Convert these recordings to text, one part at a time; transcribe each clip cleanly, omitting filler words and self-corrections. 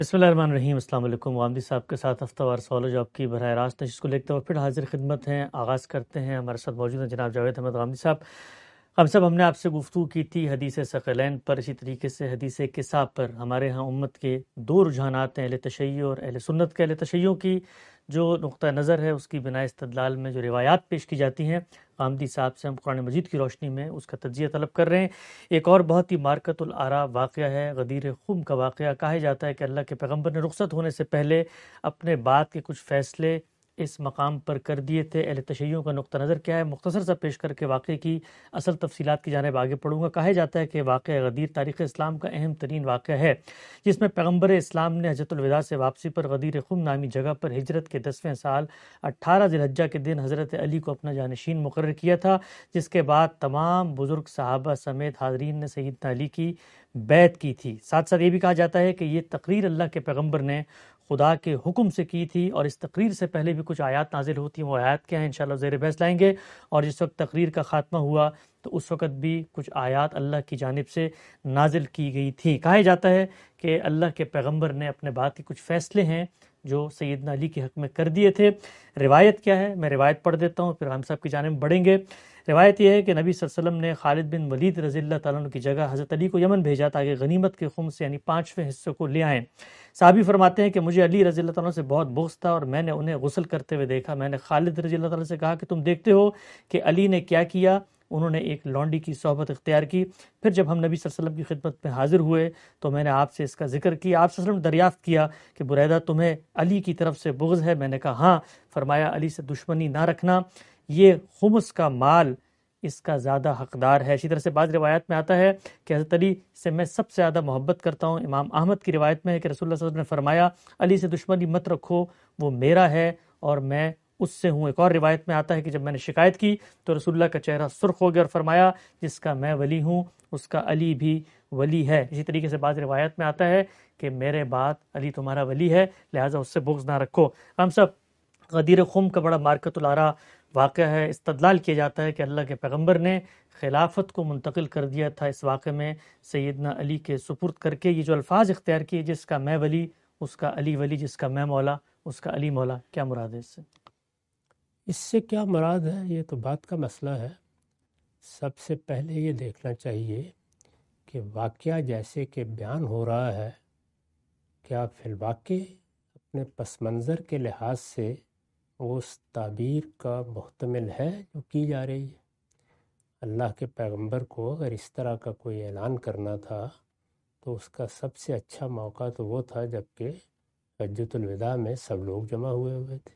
بسم اللہ الرحمن الرحیم۔ السلام علیکم۔ غامدی صاحب کے ساتھ ہفتہ وار سوال و جواب کی براہ راست نشست کو لیتے ہوئے پھر حاضر خدمت ہیں۔ آغاز کرتے ہیں۔ ہمارے ساتھ موجود ہیں جناب جاوید احمد غامدی صاحب۔ غامدی صاحب، ہم نے آپ سے گفتگو کی تھی حدیث ثقلین پر، اسی طریقے سے حدیث کساء پر۔ ہمارے ہاں امت کے دو رجحانات ہیں، اہل تشیع اور اہل سنت کے۔ اہل تشیع کی جو نقطہ نظر ہے اس کی بنا استدلال میں جو روایات پیش کی جاتی ہیں، غامدی صاحب سے ہم قرآن مجید کی روشنی میں اس کا تجزیہ طلب کر رہے ہیں۔ ایک اور بہت ہی مارکۃ الآراء واقعہ ہے، غدیر خم کا واقعہ۔ کہا جاتا ہے کہ اللہ کے پیغمبر نے رخصت ہونے سے پہلے اپنے بعد کے کچھ فیصلے اس مقام پر کر دیے تھے۔ اہل تشیع کا نقطہ نظر کیا ہے، مختصر سا پیش کر کے واقعے کی اصل تفصیلات کی جانب آگے پڑھوں گا۔ کہا جاتا ہے کہ واقعہ غدیر تاریخ اسلام کا اہم ترین واقعہ ہے، جس میں پیغمبر اسلام نے حجۃ الوداع سے واپسی پر غدیر خم نامی جگہ پر ہجرت کے 10ویں سال 18 ذی الحجہ کے دن حضرت علی کو اپنا جانشین مقرر کیا تھا، جس کے بعد تمام بزرگ صحابہ سمیت حاضرین نے سیدنا علی کی بیعت کی تھی۔ ساتھ ساتھ یہ بھی کہا جاتا ہے کہ یہ تقریر اللہ کے پیغمبر نے خدا کے حکم سے کی تھی، اور اس تقریر سے پہلے بھی کچھ آیات نازل ہوتی ہیں۔ وہ آیات کیا ہیں انشاءاللہ زیر بحث لائیں گے۔ اور جس وقت تقریر کا خاتمہ ہوا تو اس وقت بھی کچھ آیات اللہ کی جانب سے نازل کی گئی تھی۔ کہا جاتا ہے کہ اللہ کے پیغمبر نے اپنے بعد کے کچھ فیصلے ہیں جو سیدنا علی کے حق میں کر دیے تھے۔ روایت کیا ہے، میں روایت پڑھ دیتا ہوں، پھر ہم صاحب کی جانب بڑھیں گے۔ روایت یہ ہے کہ نبی صلی اللہ علیہ وسلم نے خالد بن ولید رضی اللہ تعالیٰ عنہ کی جگہ حضرت علی کو یمن بھیجا تاکہ غنیمت کے خمس یعنی 5ویں حصے کو لے آئیں۔ صحابی فرماتے ہیں کہ مجھے علی رضی اللہ تعالیٰ عنہ سے بہت بغض تھا، اور میں نے انہیں غسل کرتے ہوئے دیکھا۔ میں نے خالد رضی اللہ تعالیٰ سے کہا کہ تم دیکھتے ہو کہ علی نے کیا کیا؟ انہوں نے ایک لونڈی کی صحبت اختیار کی۔ پھر جب ہم نبی صلی اللہ علیہ وسلم کی خدمت میں حاضر ہوئے تو میں نے آپ سے اس کا ذکر کیا۔ آپ صلی اللہ علیہ وسلم نے دریافت کیا کہ بریدہ تمہیں علی کی طرف سے بغض ہے؟ میں نے کہا ہاں۔ فرمایا علی سے دشمنی نہ رکھنا، یہ خمس کا مال اس کا زیادہ حقدار ہے۔ اسی طرح سے بعض روایات میں آتا ہے کہ حضرت علی سے میں سب سے زیادہ محبت کرتا ہوں۔ امام احمد کی روایت میں ہے کہ رسول اللہ صلی اللہ علیہ وسلم نے فرمایا علی سے دشمنی مت رکھو، وہ میرا ہے اور میں اس سے ہوں۔ ایک اور روایت میں آتا ہے کہ جب میں نے شکایت کی تو رسول اللہ کا چہرہ سرخ ہو گیا اور فرمایا جس کا میں ولی ہوں اس کا علی بھی ولی ہے۔ اسی طریقے سے بعض روایت میں آتا ہے کہ میرے بعد علی تمہارا ولی ہے، لہٰذا اس سے بغض نہ رکھو۔ ہم سب غدیر خم کا بڑا مارکۃ الآراء واقعہ ہے۔ استدلال کیا جاتا ہے کہ اللہ کے پیغمبر نے خلافت کو منتقل کر دیا تھا اس واقعے میں سیدنا علی کے سپرد کر کے۔ یہ جو الفاظ اختیار کیے، جس کا میں ولی اس کا علی ولی، جس کا میں مولا اس کا علی مولا، کیا مراد ہے اس سے؟ اس سے کیا مراد ہے یہ تو بات کا مسئلہ ہے۔ سب سے پہلے یہ دیکھنا چاہیے کہ واقعہ جیسے کہ بیان ہو رہا ہے، کیا فی الواقع اپنے پس منظر کے لحاظ سے اس تعبیر کا محتمل ہے جو کی جا رہی ہے؟ اللہ کے پیغمبر کو اگر اس طرح کا کوئی اعلان کرنا تھا تو اس کا سب سے اچھا موقع تو وہ تھا جب کہ حجۃ الوداع میں سب لوگ جمع ہوئے تھے۔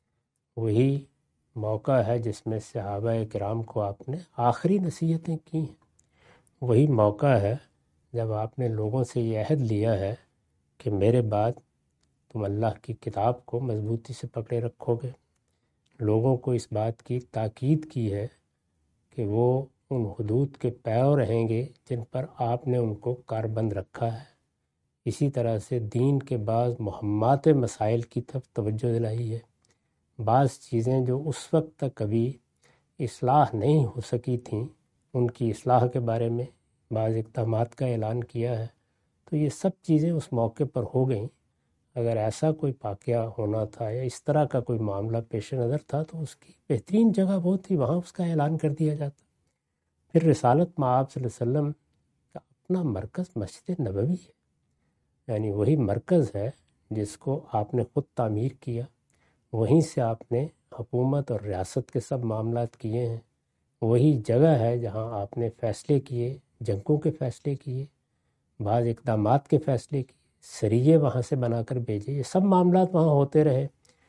وہی موقع ہے جس میں صحابہ کرام کو آپ نے آخری نصیحتیں کی ہیں۔ وہی موقع ہے جب آپ نے لوگوں سے یہ عہد لیا ہے کہ میرے بعد تم اللہ کی کتاب کو مضبوطی سے پکڑے رکھو گے۔ لوگوں کو اس بات کی تاکید کی ہے کہ وہ ان حدود کے پیرو رہیں گے جن پر آپ نے ان کو کاربند رکھا ہے۔ اسی طرح سے دین کے بعض مہمات مسائل کی طرف توجہ دلائی ہے۔ بعض چیزیں جو اس وقت تک کبھی اصلاح نہیں ہو سکی تھیں، ان کی اصلاح کے بارے میں بعض اقدامات کا اعلان کیا ہے۔ تو یہ سب چیزیں اس موقع پر ہو گئیں۔ اگر ایسا کوئی واقعہ ہونا تھا یا اس طرح کا کوئی معاملہ پیش نظر تھا تو اس کی بہترین جگہ وہ تھی، وہاں اس کا اعلان کر دیا جاتا۔ پھر رسالت مآب صلی اللہ علیہ وسلم کا اپنا مرکز مسجد نبوی ہے، یعنی وہی مرکز ہے جس کو آپ نے خود تعمیر کیا، وہیں سے آپ نے حکومت اور ریاست کے سب معاملات کیے ہیں۔ وہی جگہ ہے جہاں آپ نے فیصلے کیے، جنگوں کے فیصلے کیے، بعض اقدامات کے فیصلے کیے، سریے وہاں سے بنا کر بھیجے، یہ سب معاملات وہاں ہوتے رہے۔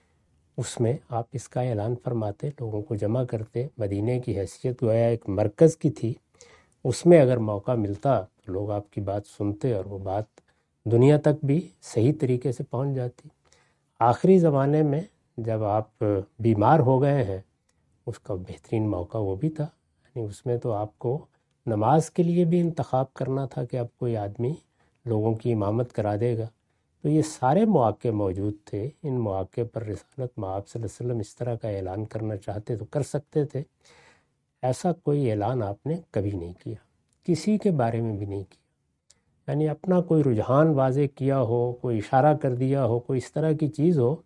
اس میں آپ اس کا اعلان فرماتے، لوگوں کو جمع کرتے۔ مدینے کی حیثیت گویا ایک مرکز کی تھی، اس میں اگر موقع ملتا تو لوگ آپ کی بات سنتے اور وہ بات دنیا تک بھی صحیح طریقے سے پہنچ جاتی۔ آخری زمانے میں جب آپ بیمار ہو گئے ہیں، اس کا بہترین موقع وہ بھی تھا، یعنی اس میں تو آپ کو نماز کے لیے بھی انتخاب کرنا تھا کہ اب کوئی آدمی لوگوں کی امامت کرا دے گا۔ تو یہ سارے مواقع موجود تھے۔ ان مواقع پر رسالت مآب صلی اللہ علیہ وسلم اس طرح کا اعلان کرنا چاہتے تو کر سکتے تھے۔ ایسا کوئی اعلان آپ نے کبھی نہیں کیا، کسی کے بارے میں بھی نہیں کیا۔ یعنی اپنا کوئی رجحان واضح کیا ہو، کوئی اشارہ کر دیا ہو، کوئی اس طرح کی چیز ہو،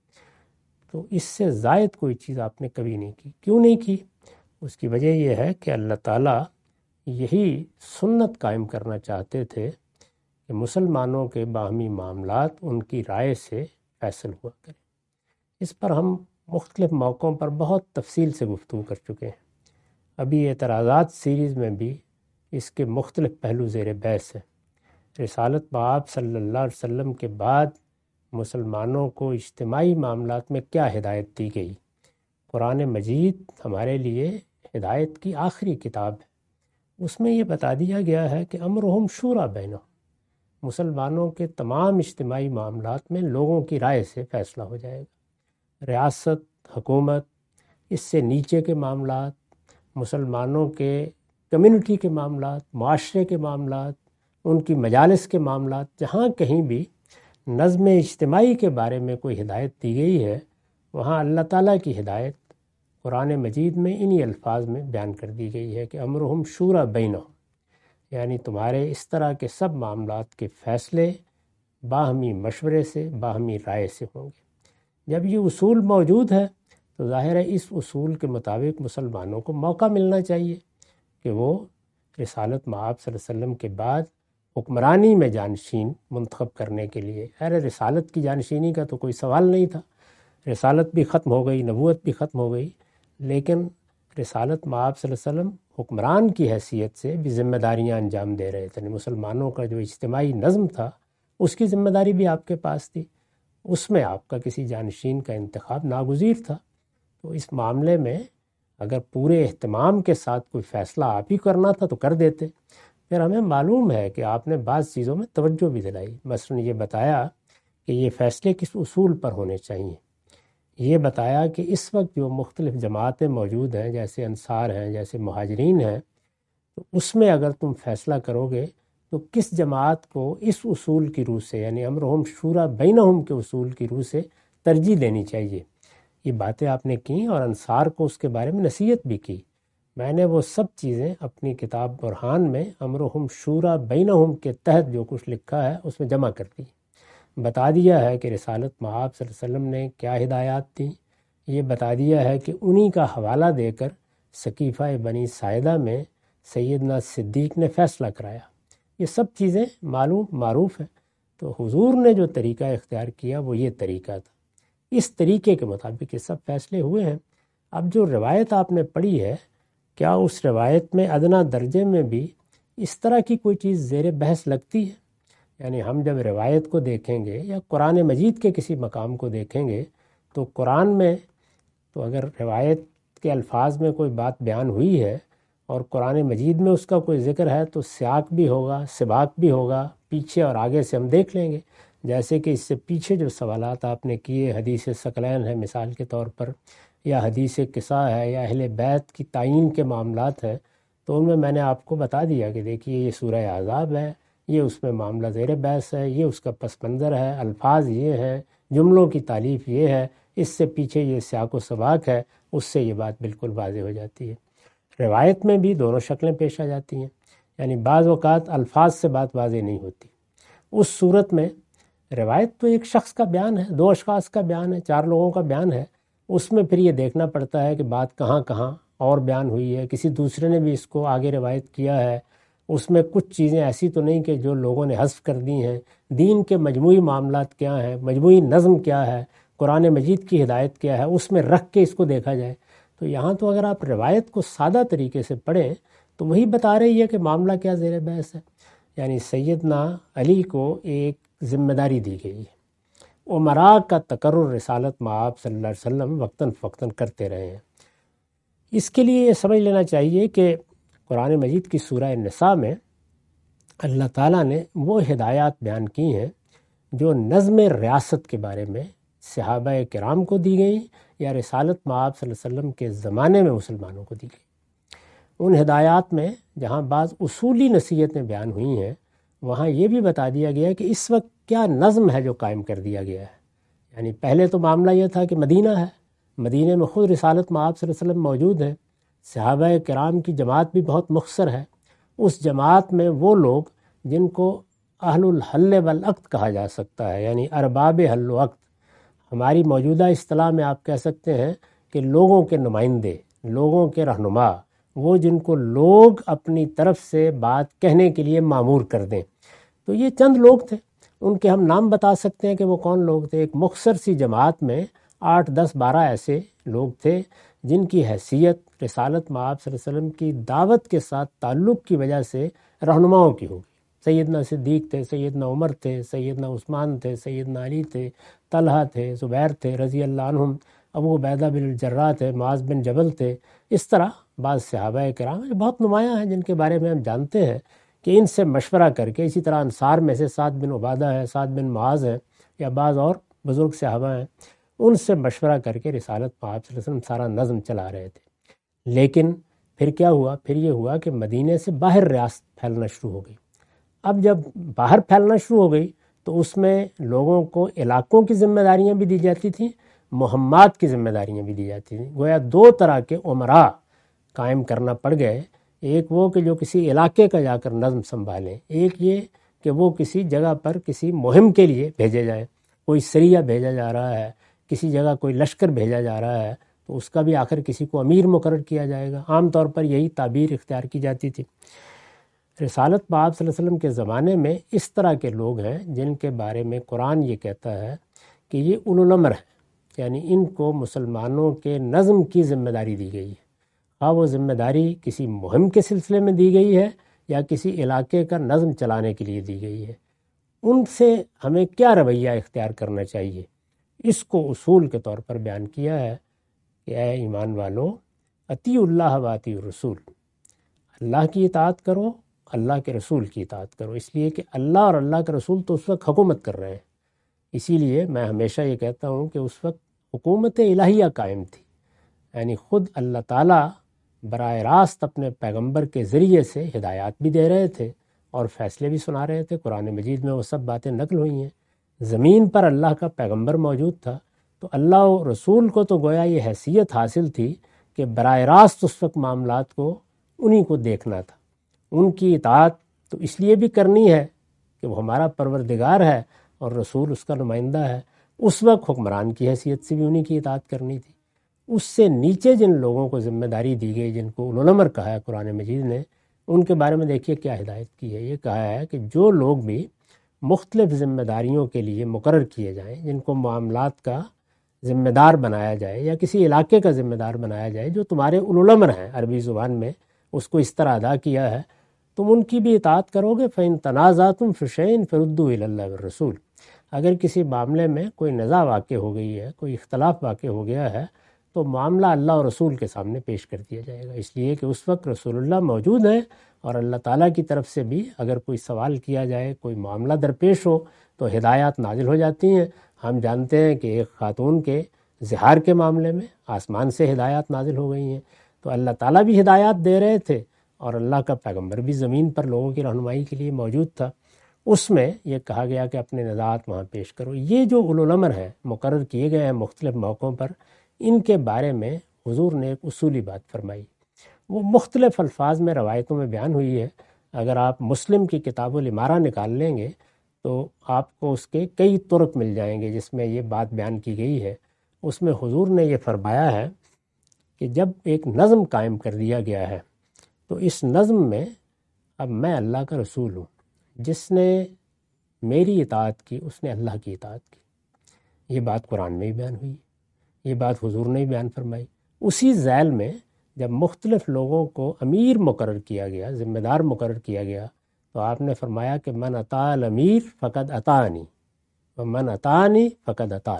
تو اس سے زائد کوئی چیز آپ نے کبھی نہیں کی۔ کیوں نہیں کی؟ اس کی وجہ یہ ہے کہ اللہ تعالیٰ یہی سنت قائم کرنا چاہتے تھے کہ مسلمانوں کے باہمی معاملات ان کی رائے سے فیصل ہوا کریں۔ اس پر ہم مختلف موقعوں پر بہت تفصیل سے گفتگو کر چکے ہیں۔ ابھی اعتراضات سیریز میں بھی اس کے مختلف پہلو زیر بحث ہیں۔ رسالت بآب صلی اللہ علیہ وسلم کے بعد مسلمانوں کو اجتماعی معاملات میں کیا ہدایت دی گئی؟ قرآن مجید ہمارے لیے ہدایت کی آخری کتاب ہے۔ اس میں یہ بتا دیا گیا ہے کہ امرہم شورا بینہم، مسلمانوں کے تمام اجتماعی معاملات میں لوگوں کی رائے سے فیصلہ ہو جائے گا۔ ریاست، حکومت، اس سے نیچے کے معاملات، مسلمانوں کے کمیونٹی کے معاملات، معاشرے کے معاملات، ان کی مجالس کے معاملات، جہاں کہیں بھی نظم اجتماعی کے بارے میں کوئی ہدایت دی گئی ہے، وہاں اللہ تعالیٰ کی ہدایت قرآن مجید میں انہی الفاظ میں بیان کر دی گئی ہے کہ امرہم شورا بینہم، یعنی تمہارے اس طرح کے سب معاملات کے فیصلے باہمی مشورے سے، باہمی رائے سے ہوں گے۔ جب یہ اصول موجود ہے تو ظاہر ہے اس اصول کے مطابق مسلمانوں کو موقع ملنا چاہیے کہ وہ رسالت مآب صلی اللہ علیہ وسلم کے بعد حکمرانی میں جانشین منتخب کرنے کے لیے، رسالت کی جانشینی کا تو کوئی سوال نہیں تھا، رسالت بھی ختم ہو گئی، نبوت بھی ختم ہو گئی، لیکن رسالت مآب صلی اللہ علیہ وسلم حکمران کی حیثیت سے بھی ذمہ داریاں انجام دے رہے تھے۔ مسلمانوں کا جو اجتماعی نظم تھا اس کی ذمہ داری بھی آپ کے پاس تھی، اس میں آپ کا کسی جانشین کا انتخاب ناگزیر تھا۔ تو اس معاملے میں اگر پورے اہتمام کے ساتھ کوئی فیصلہ آپ ہی کرنا تھا تو کر دیتے۔ پھر ہمیں معلوم ہے کہ آپ نے بعض چیزوں میں توجہ بھی دلائی، مثلا یہ بتایا کہ یہ فیصلے کس اصول پر ہونے چاہیے، یہ بتایا کہ اس وقت جو مختلف جماعتیں موجود ہیں، جیسے انصار ہیں، جیسے مہاجرین ہیں، تو اس میں اگر تم فیصلہ کرو گے تو کس جماعت کو اس اصول کی روح سے، یعنی امرہم شورا بینہم کے اصول کی روح سے ترجیح دینی چاہیے۔ یہ باتیں آپ نے کی اور انصار کو اس کے بارے میں نصیحت بھی کی۔ میں نے وہ سب چیزیں اپنی کتاب برہان میں امرہم شورا بینہم کے تحت جو کچھ لکھا ہے اس میں جمع کر دی، بتا دیا ہے کہ رسالت مآب صلی اللہ علیہ وسلم نے کیا ہدایات تھیں، یہ بتا دیا ہے کہ انہی کا حوالہ دے کر سقیفہ بنی ساعدہ میں سیدنا صدیق نے فیصلہ کرایا۔ یہ سب چیزیں معروف ہیں۔ تو حضور نے جو طریقہ اختیار کیا وہ یہ طریقہ تھا، اس طریقے کے مطابق یہ سب فیصلے ہوئے ہیں۔ اب جو روایت آپ نے پڑھی ہے، کیا اس روایت میں ادنیٰ درجے میں بھی اس طرح کی کوئی چیز زیر بحث لگتی ہے؟ یعنی ہم جب روایت کو دیکھیں گے یا قرآن مجید کے کسی مقام کو دیکھیں گے تو قرآن میں تو اگر روایت کے الفاظ میں کوئی بات بیان ہوئی ہے اور قرآن مجید میں اس کا کوئی ذکر ہے تو سیاق بھی ہوگا، سباق بھی ہوگا، پیچھے اور آگے سے ہم دیکھ لیں گے۔ جیسے کہ اس سے پیچھے جو سوالات آپ نے کیے، حدیث ثقلین ہے مثال کے طور پر، یا حدیث قصہ ہے، یا اہل بیت کی تعین کے معاملات ہیں، تو ان میں نے آپ کو بتا دیا کہ دیکھیے یہ سورہ احزاب ہے، یہ اس میں معاملہ زیر بحث ہے، یہ اس کا پس منظر ہے، الفاظ یہ ہیں، جملوں کی تالیف یہ ہے، اس سے پیچھے یہ سیاق و سباق ہے، اس سے یہ بات بالکل واضح ہو جاتی ہے۔ روایت میں بھی دونوں شکلیں پیش آ جاتی ہیں، یعنی بعض اوقات الفاظ سے بات واضح نہیں ہوتی۔ اس صورت میں روایت تو ایک شخص کا بیان ہے، دو اشخاص کا بیان ہے، چار لوگوں کا بیان ہے، اس میں پھر یہ دیکھنا پڑتا ہے کہ بات کہاں کہاں اور بیان ہوئی ہے، کسی دوسرے نے بھی اس کو آگے روایت کیا ہے، اس میں کچھ چیزیں ایسی تو نہیں کہ جو لوگوں نے حذف کر دی ہیں، دین کے مجموعی معاملات کیا ہیں، مجموعی نظم کیا ہے، قرآن مجید کی ہدایت کیا ہے، اس میں رکھ کے اس کو دیکھا جائے۔ تو یہاں تو اگر آپ روایت کو سادہ طریقے سے پڑھیں تو وہی بتا رہی ہے کہ معاملہ کیا زیر بحث ہے۔ یعنی سیدنا علی کو ایک ذمہ داری دی گئی ہے، امراء کا تقرر رسالت مآب صلی اللہ علیہ وسلم وقتاً فوقتاً کرتے رہے ہیں۔ اس کے لیے یہ سمجھ لینا چاہیے کہ قرآن مجید کی سورہ نساء میں اللہ تعالیٰ نے وہ ہدایات بیان کی ہیں جو نظم ریاست کے بارے میں صحابہ کرام کو دی گئی یا رسالت مآب صلی اللہ علیہ وسلم کے زمانے میں مسلمانوں کو دی گئی۔ ان ہدایات میں جہاں بعض اصولی نصیحتیں بیان ہوئی ہیں، وہاں یہ بھی بتا دیا گیا کہ اس وقت کیا نظم ہے جو قائم کر دیا گیا ہے۔ یعنی پہلے تو معاملہ یہ تھا کہ مدینہ ہے، مدینہ میں خود رسالت مآب صلی اللہ علیہ وسلم موجود ہے، صحابہ کرام کی جماعت بھی بہت مختصر ہے، اس جماعت میں وہ لوگ جن کو اہل الحل والعقد کہا جا سکتا ہے، یعنی ارباب حل و عقد۔ ہماری موجودہ اصطلاح میں آپ کہہ سکتے ہیں کہ لوگوں کے نمائندے، لوگوں کے رہنما، وہ جن کو لوگ اپنی طرف سے بات کہنے کے لیے مامور کر دیں۔ تو یہ چند لوگ تھے، ان کے ہم نام بتا سکتے ہیں کہ وہ کون لوگ تھے۔ ایک مختصر سی جماعت میں 8 10 12 ایسے لوگ تھے جن کی حیثیت رسالت مآب صلی اللہ علیہ وسلم کی دعوت کے ساتھ تعلق کی وجہ سے رہنماؤں کی ہوگی۔ سیدنا صدیق تھے، سیدنا عمر تھے، سیدنا عثمان تھے، سیدنا علی تھے، طلحہ تھے، زبیر تھے رضی اللہ عنہم، ابو عبیدہ بن الجراح تھے، معاذ بن جبل تھے۔ اس طرح بعض صحابہ کرام بہت نمایاں ہیں جن کے بارے میں ہم جانتے ہیں کہ ان سے مشورہ کر کے، اسی طرح انصار میں سے سعد بن عبادہ ہے، سعد بن معاذ ہے، یا بعض اور بزرگ صحابہ ہیں، ان سے مشورہ کر کے رسالت مآب صلی اللہ علیہ وسلم سارا نظم چلا رہے تھے۔ لیکن پھر کیا ہوا؟ پھر یہ ہوا کہ مدینے سے باہر ریاست پھیلنا شروع ہو گئی۔ اب جب باہر پھیلنا شروع ہو گئی تو اس میں لوگوں کو علاقوں کی ذمہ داریاں بھی دی جاتی تھیں، مہمات کی ذمہ داریاں بھی دی جاتی تھیں۔ گویا 2 طرح کے عمراء قائم کرنا پڑ گئے، ایک وہ کہ جو کسی علاقے کا جا کر نظم سنبھالیں، ایک یہ کہ وہ کسی جگہ پر کسی مہم کے لیے بھیجے جائیں۔ کوئی سریہ بھیجا جا رہا ہے، کسی جگہ کوئی لشکر بھیجا جا رہا ہے، تو اس کا بھی آخر کسی کو امیر مقرر کیا جائے گا۔ عام طور پر یہی تعبیر اختیار کی جاتی تھی۔ رسالت مآب صلی اللہ علیہ وسلم کے زمانے میں اس طرح کے لوگ ہیں جن کے بارے میں قرآن یہ کہتا ہے کہ یہ اولو الامر ہیں، یعنی ان کو مسلمانوں کے نظم کی ذمہ داری دی گئی ہے، خواہ وہ ذمہ داری کسی مہم کے سلسلے میں دی گئی ہے یا کسی علاقے کا نظم چلانے کے لیے دی گئی ہے۔ ان سے ہمیں کیا رویہ اختیار کرنا چاہیے، اس کو اصول کے طور پر بیان کیا ہے کہ اے ایمان والو، اطیعوا اللہ و اطیعوا الرسول، اللہ کی اطاعت کرو، اللہ کے رسول کی اطاعت کرو، اس لیے کہ اللہ اور اللہ کے رسول تو اس وقت حکومت کر رہے ہیں۔ اسی لیے میں ہمیشہ یہ کہتا ہوں کہ اس وقت حکومت الہیہ قائم تھی، یعنی خود اللہ تعالیٰ براہ راست اپنے پیغمبر کے ذریعے سے ہدایات بھی دے رہے تھے اور فیصلے بھی سنا رہے تھے۔ قرآن مجید میں وہ سب باتیں نقل ہوئی ہیں۔ زمین پر اللہ کا پیغمبر موجود تھا، تو اللہ و رسول کو تو گویا یہ حیثیت حاصل تھی کہ براہ راست اس وقت معاملات کو انہی کو دیکھنا تھا۔ ان کی اطاعت تو اس لیے بھی کرنی ہے کہ وہ ہمارا پروردگار ہے اور رسول اس کا نمائندہ ہے۔ اس وقت حکمران کی حیثیت سے بھی انہی کی اطاعت کرنی تھی۔ اس سے نیچے جن لوگوں کو ذمہ داری دی گئی، جن کو اولو الامر کہا ہے قرآن مجید نے، ان کے بارے میں دیکھیے کیا ہدایت کی ہے۔ یہ کہا ہے کہ جو لوگ بھی مختلف ذمہ داریوں کے لیے مقرر کیے جائیں، جن کو معاملات کا ذمہ دار بنایا جائے یا کسی علاقے کا ذمہ دار بنایا جائے، جو تمہارے اولو الامر ہیں، عربی زبان میں اس کو اس طرح ادا کیا ہے، تم ان کی بھی اطاعت کرو گے۔ فَإِن تَنَازَعْتُمْ فِي شَيْءٍ فَرُدُّوهُ إِلَى اللَّهِ وَالرَّسُولِ، اگر کسی معاملے میں کوئی نزاع واقع ہو گئی ہے، کوئی اختلاف واقع ہو گیا ہے، تو معاملہ اللہ اور رسول کے سامنے پیش کر دیا جائے گا، اس لیے کہ اس وقت رسول اللہ موجود ہیں، اور اللہ تعالیٰ کی طرف سے بھی اگر کوئی سوال کیا جائے، کوئی معاملہ درپیش ہو تو ہدایات نازل ہو جاتی ہیں۔ ہم جانتے ہیں کہ ایک خاتون کے زہار کے معاملے میں آسمان سے ہدایات نازل ہو گئی ہیں، تو اللہ تعالیٰ بھی ہدایات دے رہے تھے اور اللہ کا پیغمبر بھی زمین پر لوگوں کی رہنمائی کے لیے موجود تھا۔ اس میں یہ کہا گیا کہ اپنے نزاعات وہاں پیش کرو۔ یہ جو اولو الامر ہیں مقرر کیے گئے ہیں مختلف موقعوں پر، ان کے بارے میں حضور نے ایک اصولی بات فرمائی، وہ مختلف الفاظ میں روایتوں میں بیان ہوئی ہے۔ اگر آپ مسلم کی کتاب الامارہ نکال لیں گے تو آپ کو اس کے کئی طرق مل جائیں گے جس میں یہ بات بیان کی گئی ہے۔ اس میں حضور نے یہ فرمایا ہے کہ جب ایک نظم قائم کر دیا گیا ہے تو اس نظم میں اب میں اللہ کا رسول ہوں، جس نے میری اطاعت کی اس نے اللہ کی اطاعت کی۔ یہ بات قرآن میں ہی بیان ہوئی، یہ بات حضور نے ہی بیان فرمائی۔ اسی ذیل میں جب مختلف لوگوں کو امیر مقرر کیا گیا، ذمہ دار مقرر کیا گیا، تو آپ نے فرمایا کہ من اطاع الامیر فقد اطاعنی ومن اطاعنی فقد اطاع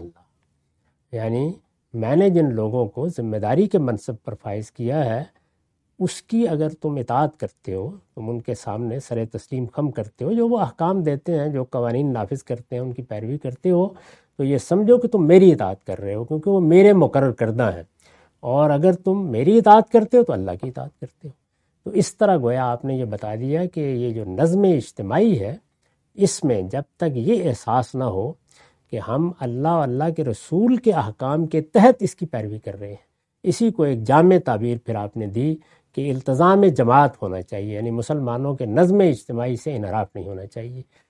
اللہ، یعنی میں نے جن لوگوں کو ذمہ داری کے منصب پر فائز کیا ہے، اس کی اگر تم اطاعت کرتے ہو، تم ان کے سامنے سر تسلیم خم کرتے ہو، جو وہ احکام دیتے ہیں، جو قوانین نافذ کرتے ہیں، ان کی پیروی کرتے ہو، تو یہ سمجھو کہ تم میری اطاعت کر رہے ہو، کیونکہ وہ میرے مقرر کردہ ہیں، اور اگر تم میری اطاعت کرتے ہو تو اللہ کی اطاعت کرتے ہو۔ تو اس طرح گویا آپ نے یہ بتا دیا کہ یہ جو نظم اجتماعی ہے، اس میں جب تک یہ احساس نہ ہو کہ ہم اللہ اور اللہ کے رسول کے احکام کے تحت اس کی پیروی کر رہے ہیں، اسی کو ایک جامع تعبیر پھر آپ نے دی کہ التزام جماعت ہونا چاہیے، یعنی مسلمانوں کے نظم اجتماعی سے انحراف نہیں ہونا چاہیے۔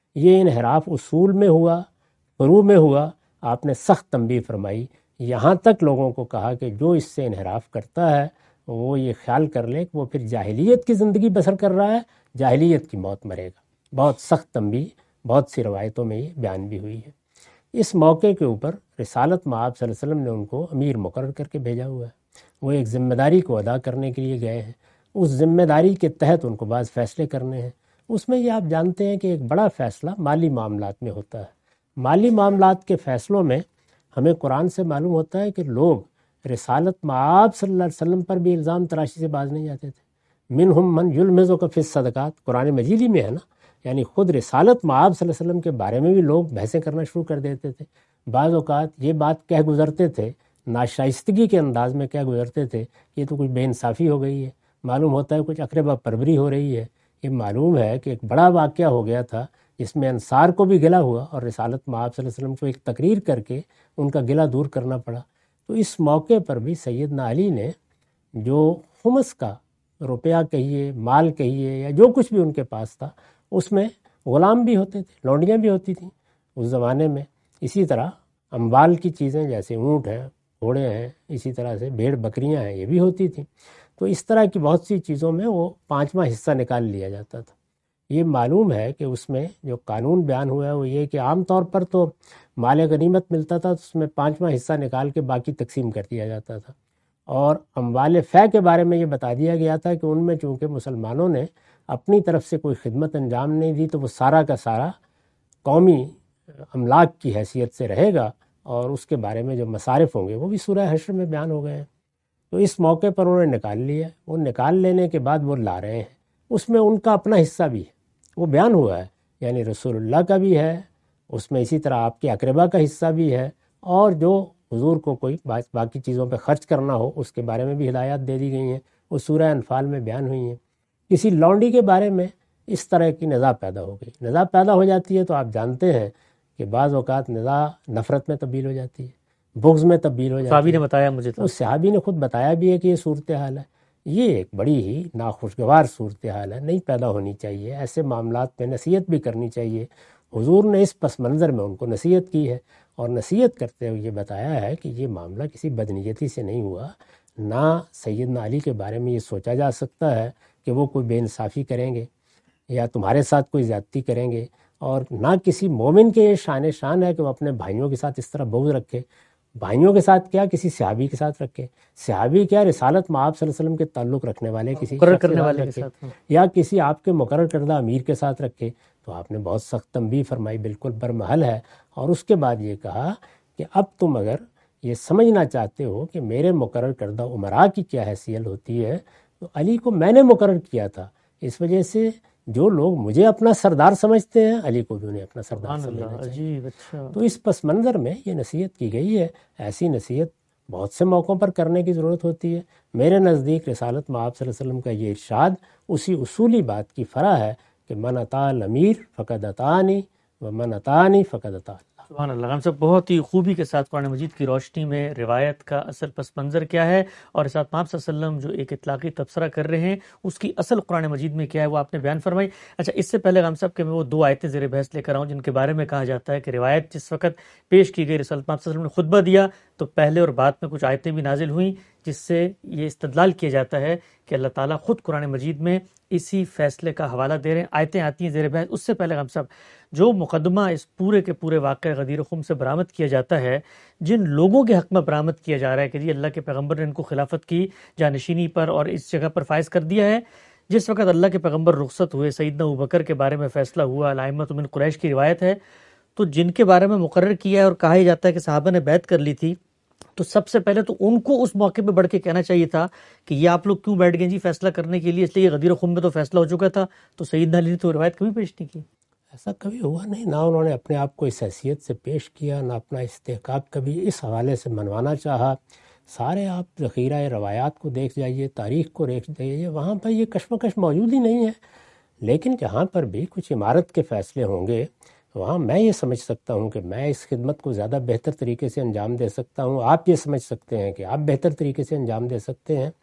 یہ انحراف اصول میں ہوا، فروع میں ہوا، آپ نے سخت تنبیہ فرمائی، یہاں تک لوگوں کو کہا کہ جو اس سے انحراف کرتا ہے وہ یہ خیال کر لے کہ وہ پھر جاہلیت کی زندگی بسر کر رہا ہے، جاہلیت کی موت مرے گا۔ بہت سخت تنبیہ بہت سی روایتوں میں یہ بیان بھی ہوئی ہے۔ اس موقع کے اوپر رسالت مآب صلی اللہ علیہ وسلم نے ان کو امیر مقرر کر کے بھیجا ہوا ہے، وہ ایک ذمہ داری کو ادا کرنے کے لیے گئے ہیں، اس ذمہ داری کے تحت ان کو بعض فیصلے کرنے ہیں۔ اس میں یہ آپ جانتے ہیں کہ ایک بڑا فیصلہ مالی معاملات میں ہوتا ہے۔ مالی معاملات کے فیصلوں میں ہمیں قرآن سے معلوم ہوتا ہے کہ لوگ رسالت مآب صلی اللہ علیہ وسلم پر بھی الزام تراشی سے باز نہیں جاتے تھے۔ منہم من یلمزک فی الصدقات، قرآن مجید ہی میں ہے نا، یعنی خود رسالت مآب صلی اللہ علیہ وسلم کے بارے میں بھی لوگ بحثیں کرنا شروع کر دیتے تھے۔ بعض اوقات یہ بات کہہ گزرتے تھے، ناشائستگی کے انداز میں کہہ گزرتے تھے، یہ تو کچھ بے انصافی ہو گئی ہے، معلوم ہوتا ہے کچھ اقربا پروری ہو رہی ہے۔ یہ معلوم ہے کہ ایک بڑا واقعہ ہو گیا تھا جس میں انصار کو بھی گلہ ہوا اور رسالت مآب صلی اللہ علیہ وسلم کو ایک تقریر کر کے ان کا گلہ دور کرنا پڑا۔ تو اس موقع پر بھی سیدنا علی نے جو خمس کا روپیہ کہیے، مال کہیے، یا جو کچھ بھی ان کے پاس تھا، اس میں غلام بھی ہوتے تھے، لونڈیاں بھی ہوتی تھیں اس زمانے میں۔ اسی طرح اموال کی چیزیں جیسے اونٹ ہیں، گھوڑے ہیں، اسی طرح سے بھیڑ بکریاں ہیں، یہ بھی ہوتی تھیں۔ تو اس طرح کی بہت سی چیزوں میں وہ 5واں حصہ نکال لیا جاتا تھا۔ یہ معلوم ہے کہ اس میں جو قانون بیان ہوا ہے وہ یہ کہ عام طور پر تو مال غنیمت ملتا تھا تو اس میں 5واں حصہ نکال کے باقی تقسیم کر دیا جاتا تھا، اور اموال فے کے بارے میں یہ بتا دیا گیا تھا کہ ان میں چونکہ مسلمانوں نے اپنی طرف سے کوئی خدمت انجام نہیں دی تو وہ سارا کا سارا قومی املاک کی حیثیت سے رہے گا، اور اس کے بارے میں جو مصارف ہوں گے وہ بھی سورہ حشر میں بیان ہو گئے ہیں۔ تو اس موقع پر انہوں نے نکال لیا، وہ نکال لینے کے بعد وہ لا رہے ہیں، اس میں ان کا اپنا حصہ بھی ہے، وہ بیان ہوا ہے، یعنی رسول اللہ کا بھی ہے اس میں، اسی طرح آپ کے اقربا کا حصہ بھی ہے، اور جو حضور کو کوئی باقی چیزوں پہ خرچ کرنا ہو اس کے بارے میں بھی ہدایات دے دی گئی ہیں، وہ سورہ انفال میں بیان ہوئی ہیں۔ کسی لونڈی کے بارے میں اس طرح کی نزاع پیدا ہو گئی، نزاع پیدا ہو جاتی ہے تو آپ جانتے ہیں کہ بعض اوقات نزاع نفرت میں تبدیل ہو جاتی ہے، بغض میں تبدیل ہو جاتی ہے۔ صحابی نے بتایا مجھے تو، اس صحابی نے خود بتایا بھی ہے کہ یہ صورتحال ہے، یہ ایک بڑی ہی ناخوشگوار صورتحال ہے، نہیں پیدا ہونی چاہیے۔ ایسے معاملات پہ نصیحت بھی کرنی چاہیے۔ حضور نے اس پس منظر میں ان کو نصیحت کی ہے، اور نصیحت کرتے ہوئے یہ بتایا ہے کہ یہ معاملہ کسی بدنیتی سے نہیں ہوا، نہ سیدنا علی کے بارے میں یہ سوچا جا سکتا ہے کہ وہ کوئی بے انصافی کریں گے یا تمہارے ساتھ کوئی زیادتی کریں گے، اور نہ کسی مومن کے یہ شان ہے کہ وہ اپنے بھائیوں کے ساتھ اس طرح بغض رکھے۔ بھائیوں کے ساتھ کیا، کسی صحابی کے ساتھ رکھے، صحابی کیا، رسالت مآب صلی اللہ علیہ وسلم کے تعلق رکھنے والے کسی مقرر شخص کرنے کے والے کے رکھے، ساتھ۔ یا کسی آپ کے مقرر کردہ امیر کے ساتھ رکھے۔ تو آپ نے بہت سخت تنبیہ فرمائی، بالکل برمحل ہے، اور اس کے بعد یہ کہا کہ اب تم اگر یہ سمجھنا چاہتے ہو کہ میرے مقرر کردہ امراء کی کیا حیثیت ہوتی ہے، تو علی کو میں نے مقرر کیا تھا، اس وجہ سے جو لوگ مجھے اپنا سردار سمجھتے ہیں علی کو بھی انہیں اپنا سردار سمجھنا چاہیے۔ عجیب، اچھا۔ تو اس پس منظر میں یہ نصیحت کی گئی ہے۔ ایسی نصیحت بہت سے موقعوں پر کرنے کی ضرورت ہوتی ہے۔ میرے نزدیک رسالت مآب صلی اللہ علیہ وسلم کا یہ ارشاد اسی اصولی بات کی فرع ہے کہ من اطاع الامیر فقد اطاعنی و من اطاعنی فقد اطاع اللہ۔ سبحان اللہ۔ ہم سب بہت ہی خوبی کے ساتھ قرآن مجید کی روشنی میں روایت کا اصل پس منظر کیا ہے، اور رسالت مآب صلی اللہ علیہ وسلم جو ایک اطلاقی تبصرہ کر رہے ہیں اس کی اصل قرآن مجید میں کیا ہے وہ آپ نے بیان فرمائی۔ اچھا، اس سے پہلے غام صاحب کہ میں وہ 2 آیتیں زیر بحث لے کر آؤں جن کے بارے میں کہا جاتا ہے کہ روایت جس وقت پیش کی گئی، رسالت مآب صلی اللہ علیہ وسلم نے خطبہ دیا تو پہلے اور بعد میں کچھ آیتیں بھی نازل ہوئیں، جس سے یہ استدلال کیا جاتا ہے کہ اللہ تعالیٰ خود قرآن مجید میں اسی فیصلے کا حوالہ دے رہے ہیں۔ آیتیں آتی ہیں زیر بحث۔ اس سے پہلے غام صاحب، جو مقدمہ اس پورے کے پورے واقعہ غدیر خم سے برآمد کیا جاتا ہے، جن لوگوں کے حق میں برآمد کیا جا رہا ہے کہ جی اللہ کے پیغمبر نے ان کو خلافت کی جانشینی پر اور اس جگہ پر فائز کر دیا ہے، جس وقت اللہ کے پیغمبر رخصت ہوئے، سیدنا ابوبکر کے بارے میں فیصلہ ہوا، الائمۃ من قریش کی روایت ہے، تو جن کے بارے میں مقرر کیا ہے اور کہا ہی جاتا ہے کہ صحابہ نے بیعت کر لی تھی، تو سب سے پہلے تو ان کو اس موقع پہ بڑھ کے کہنا چاہیے تھا کہ یہ آپ لوگ کیوں بیٹھ گئے جی فیصلہ کرنے کے لیے، اس لیے یہ غدیر خم میں تو فیصلہ ہو چکا تھا، تو سیدنا علی نے تو روایت کبھی پیش نہیں کی۔ ایسا کبھی ہوا نہیں، نہ انہوں نے اپنے آپ کو اس حیثیت سے پیش کیا، نہ اپنا استحقاق کبھی اس حوالے سے منوانا چاہا۔ سارے آپ ذخیرہ روایات کو دیکھ جائیے، تاریخ کو دیکھ جائیے، وہاں پر یہ کشمکش موجود ہی نہیں ہے۔ لیکن جہاں پر بھی کچھ عمارت کے فیصلے ہوں گے وہاں میں یہ سمجھ سکتا ہوں کہ میں اس خدمت کو زیادہ بہتر طریقے سے انجام دے سکتا ہوں، آپ یہ سمجھ سکتے ہیں کہ آپ بہتر طریقے سے انجام دے سکتے ہیں۔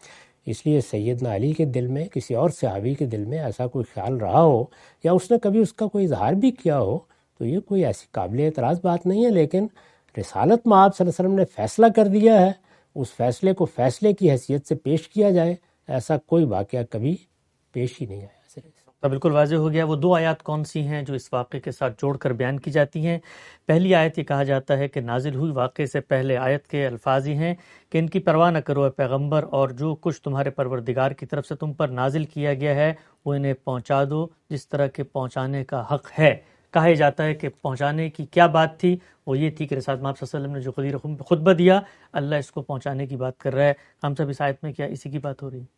اس لیے سیدنا علی کے دل میں کسی اور صحابی کے دل میں ایسا کوئی خیال رہا ہو یا اس نے کبھی اس کا کوئی اظہار بھی کیا ہو تو یہ کوئی ایسی قابل اعتراض بات نہیں ہے، لیکن رسالت میں آپ صلی اللہ علیہ وسلم نے فیصلہ کر دیا ہے، اس فیصلے کو فیصلے کی حیثیت سے پیش کیا جائے، ایسا کوئی واقعہ کبھی پیش ہی نہیں آیا۔ تو بالکل واضح ہو گیا۔ وہ دو آیات کون سی ہیں جو اس واقعے کے ساتھ جوڑ کر بیان کی جاتی ہیں؟ پہلی آیت یہ کہا جاتا ہے کہ نازل ہوئی واقعے سے پہلے آیت کے الفاظ ہی ہیں کہ ان کی پرواہ نہ کرو اے پیغمبر، اور جو کچھ تمہارے پروردگار کی طرف سے تم پر نازل کیا گیا ہے وہ انہیں پہنچا دو جس طرح کے پہنچانے کا حق ہے۔ کہا جاتا ہے کہ پہنچانے کی کیا بات تھی؟ وہ یہ تھی کہ رسالت محمد صلی اللہ علیہ وسلم نے جو غدیر خم پہ خطبہ دیا، اللہ اس کو پہنچانے کی بات کر رہا ہے۔ ہم سب اس آیت میں کیا اسی کی بات ہو رہی ہے؟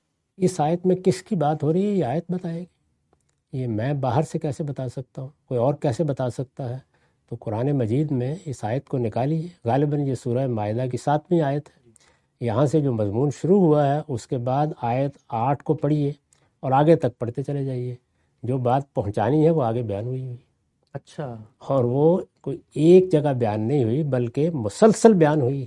اس آیت میں کس کی بات ہو رہی ہے یہ آیت بتائے گی، یہ میں باہر سے کیسے بتا سکتا ہوں، کوئی اور کیسے بتا سکتا ہے؟ تو قرآن مجید میں اس آیت کو نکالیے، غالباً یہ سورہ مائدہ کی 7ویں آیت ہے، یہاں سے جو مضمون شروع ہوا ہے اس کے بعد آیت 8 کو پڑھیے اور آگے تک پڑھتے چلے جائیے، جو بات پہنچانی ہے وہ آگے بیان ہوئی۔ اچھا، اور وہ کوئی ایک جگہ بیان نہیں ہوئی بلکہ مسلسل بیان ہوئی،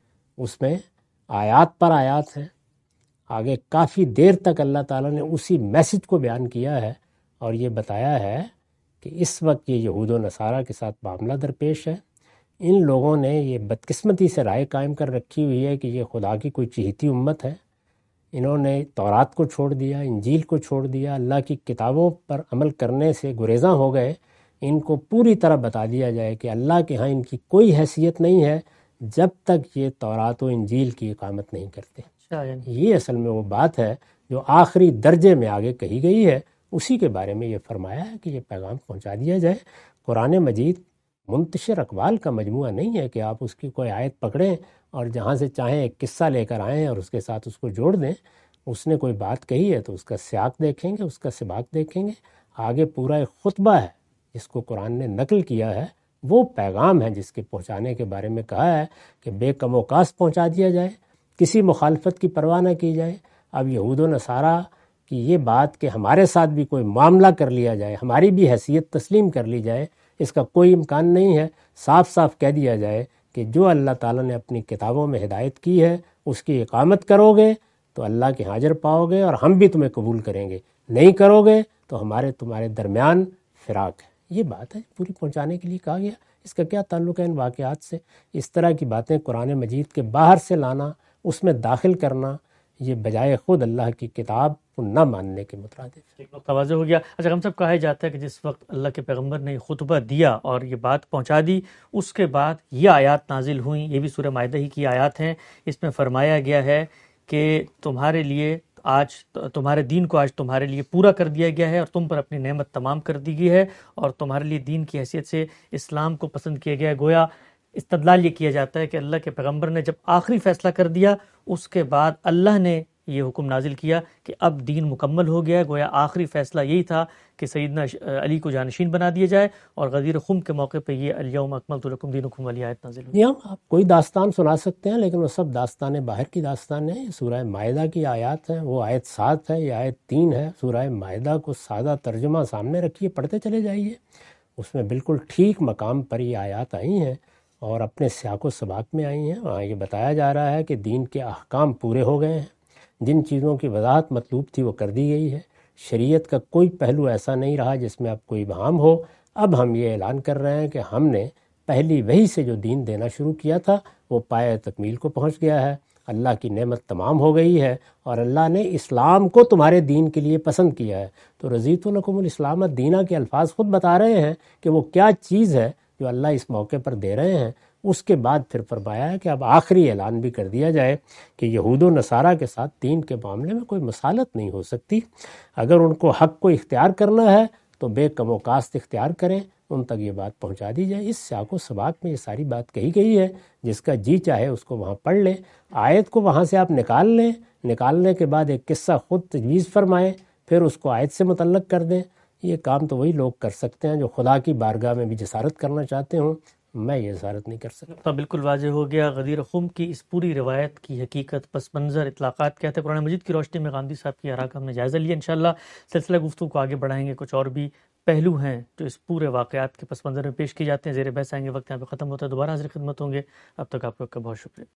اس میں آیات پر آیات ہیں، آگے کافی دیر تک اللہ تعالیٰ نے اسی میسج کو بیان کیا ہے اور یہ بتایا ہے کہ اس وقت یہ یہود و نصارہ کے ساتھ معاملہ درپیش ہے۔ ان لوگوں نے یہ بدقسمتی سے رائے قائم کر رکھی ہوئی ہے کہ یہ خدا کی کوئی چہیتی امت ہے، انہوں نے تورات کو چھوڑ دیا، انجیل کو چھوڑ دیا، اللہ کی کتابوں پر عمل کرنے سے گریزاں ہو گئے۔ ان کو پوری طرح بتا دیا جائے کہ اللہ کے ہاں ان کی کوئی حیثیت نہیں ہے جب تک یہ تورات و انجیل کی اقامت نہیں کرتے۔ یہ اصل میں وہ بات ہے جو آخری درجے میں آگے کہی گئی ہے، اسی کے بارے میں یہ فرمایا ہے کہ یہ پیغام پہنچا دیا جائے۔ قرآن مجید منتشر اقوال کا مجموعہ نہیں ہے کہ آپ اس کی کوئی آیت پکڑیں اور جہاں سے چاہیں ایک قصہ لے کر آئیں اور اس کے ساتھ اس کو جوڑ دیں۔ اس نے کوئی بات کہی ہے تو اس کا سیاق دیکھیں گے، اس کا سباق دیکھیں گے، آگے پورا ایک خطبہ ہے جس کو قرآن نے نقل کیا ہے، وہ پیغام ہے جس کے پہنچانے کے بارے میں کہا ہے کہ بے کم و کاست پہنچا دیا جائے، کسی مخالفت کی پرواہ نہ کی جائے۔ اب یہود و نصارہ کی یہ بات کہ ہمارے ساتھ بھی کوئی معاملہ کر لیا جائے، ہماری بھی حیثیت تسلیم کر لی جائے، اس کا کوئی امکان نہیں ہے۔ صاف صاف کہہ دیا جائے کہ جو اللہ تعالیٰ نے اپنی کتابوں میں ہدایت کی ہے اس کی اقامت کرو گے تو اللہ کے حاضر پاؤ گے اور ہم بھی تمہیں قبول کریں گے، نہیں کرو گے تو ہمارے تمہارے درمیان فراق ہے۔ یہ بات ہے پوری پہنچانے کے لیے کہا گیا۔ اس کا کیا تعلق ہے ان واقعات سے؟ اس طرح کی باتیں قرآن مجید کے باہر سے لانا، اس میں داخل کرنا، یہ بجائے خود اللہ کی کتاب کو نہ ماننے کے مترادف ہے۔ ایک نقطہ واضح ہو گیا۔ اچھا، ہم سب کہا جاتا ہے کہ جس وقت اللہ کے پیغمبر نے خطبہ دیا اور یہ بات پہنچا دی، اس کے بعد یہ آیات نازل ہوئیں، یہ بھی سورہ مائدہ ہی کی آیات ہیں۔ اس میں فرمایا گیا ہے کہ تمہارے لیے آج تمہارے دین کو آج تمہارے لیے پورا کر دیا گیا ہے اور تم پر اپنی نعمت تمام کر دی گئی ہے اور تمہارے لیے دین کی حیثیت سے اسلام کو پسند کیا گیا ہے۔ گویا استدلال یہ کیا جاتا ہے کہ اللہ کے پیغمبر نے جب آخری فیصلہ کر دیا اس کے بعد اللہ نے یہ حکم نازل کیا کہ اب دین مکمل ہو گیا ہے۔ گویا آخری فیصلہ یہی تھا کہ سیدنا علی کو جانشین بنا دیا جائے، اور غدیر خم کے موقع پہ یہ الیوم اکملت لکم دینکم والی آیت نازل ہوئی۔ آپ کوئی داستان سنا سکتے ہیں لیکن وہ سب داستانیں باہر کی داستان ہیں۔ سورہ مائدہ کی آیات ہیں، وہ آیت 7 ہے، یہ آیت 3 ہے۔ سورہ مائدہ کو سادہ ترجمہ سامنے رکھیے، پڑھتے چلے جائیے، اس میں بالکل ٹھیک مقام پر یہ آیات آئی ہیں اور اپنے سیاق و سباق میں آئی ہیں۔ وہاں یہ بتایا جا رہا ہے کہ دین کے احکام پورے ہو گئے ہیں، جن چیزوں کی وضاحت مطلوب تھی وہ کر دی گئی ہے، شریعت کا کوئی پہلو ایسا نہیں رہا جس میں اب کوئی ابہام ہو۔ اب ہم یہ اعلان کر رہے ہیں کہ ہم نے پہلی وحی سے جو دین دینا شروع کیا تھا وہ پایہ تکمیل کو پہنچ گیا ہے، اللہ کی نعمت تمام ہو گئی ہے اور اللہ نے اسلام کو تمہارے دین کے لیے پسند کیا ہے۔ تو رضیت لکم الاسلام دینا کے الفاظ خود بتا رہے ہیں کہ وہ کیا چیز ہے جو اللہ اس موقع پر دے رہے ہیں۔ اس کے بعد پھر فرمایا ہے کہ اب آخری اعلان بھی کر دیا جائے کہ یہود و نصارہ کے ساتھ دین کے معاملے میں کوئی مصالحت نہیں ہو سکتی۔ اگر ان کو حق کو اختیار کرنا ہے تو بے کم و کاست اختیار کریں، ان تک یہ بات پہنچا دی جائے۔ اس سیاق و سباق میں یہ ساری بات کہی گئی ہے، جس کا جی چاہے اس کو وہاں پڑھ لیں، آیت کو وہاں سے آپ نکال لیں، نکالنے کے بعد ایک قصہ خود تجویز فرمائیں، پھر اس کو آیت سے متعلق کر دیں۔ یہ کام تو وہی لوگ کر سکتے ہیں جو خدا کی بارگاہ میں بھی جسارت کرنا چاہتے ہوں، میں یہ جسارت نہیں کر سکتا۔ تو بالکل واضح ہو گیا غدیر خم کی اس پوری روایت کی حقیقت، پس منظر، اطلاقات کیا تھے۔ قرآن مجید کی روشنی میں غامدی صاحب کی آراء کا ہم نے جائزہ لیا۔ انشاءاللہ سلسلہ گفتگو کو آگے بڑھائیں گے، کچھ اور بھی پہلو ہیں جو اس پورے واقعات کے پس منظر میں پیش کی جاتے ہیں، زیر بحث آئیں گے۔ وقت یہاں پہ ختم ہوتا ہے، دوبارہ حاضر خدمت ہوں گے، اب تک آپ لوگ کا بہت شکریہ۔